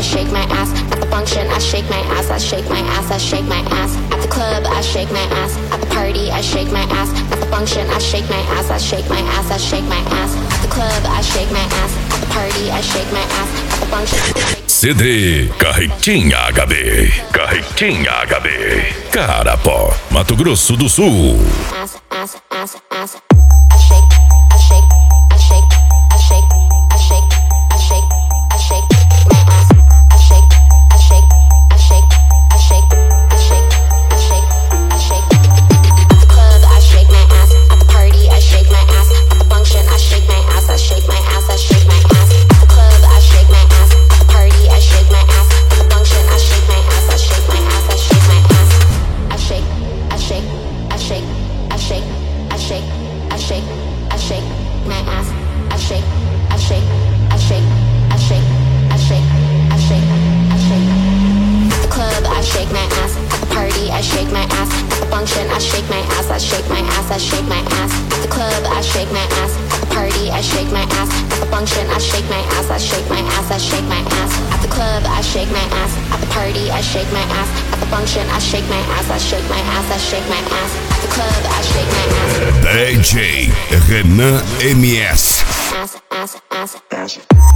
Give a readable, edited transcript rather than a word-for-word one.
shake my ass. At the function, I shake my ass. I shake my ass. I shake my ass. At the club, I shake my ass. At the party, I shake my ass. At the function, I shake my ass. I shake my ass. I shake my ass. At the club, I shake my ass. At the party, I shake my ass. At the function, CD Carretinha HD. Carretinha HD. Carapó, Mato Grosso do Sul. ass, ass, ass, ass. I shake, I shake, I shake, I shake, I shake, I shake, I shake my ass. I shake, I shake, I shake, I shake, I shake, I shake, I shake. At the club, I shake my ass. At the party, I shake my ass. At the function, I shake my ass. I shake my ass. I shake my ass. At the club, I shake my ass. At the party, I shake my ass. At the function, I shake my ass. I shake my ass. I shake my ass. I shake, I shake, I shake, I shake, I shake, I shake, I shake my ass. I shake, I shake, I shake, I shake, I shake, I shake, I shake. At the club, I shake my ass. At the party, I shake my ass. At the function, I shake my ass. I shake my ass. I shake my ass. At the club, I shake my ass. At the party, I shake my ass. At the function, I shake my ass. I shake my ass. I shake my ass. At the club, I shake my ass. At the party, I shake my ass. At the function, I shake my ass. I shake my ass. I shake my ass. At the club, I shake my ass. DJ Renan MS. Ass, ass, ass, ass.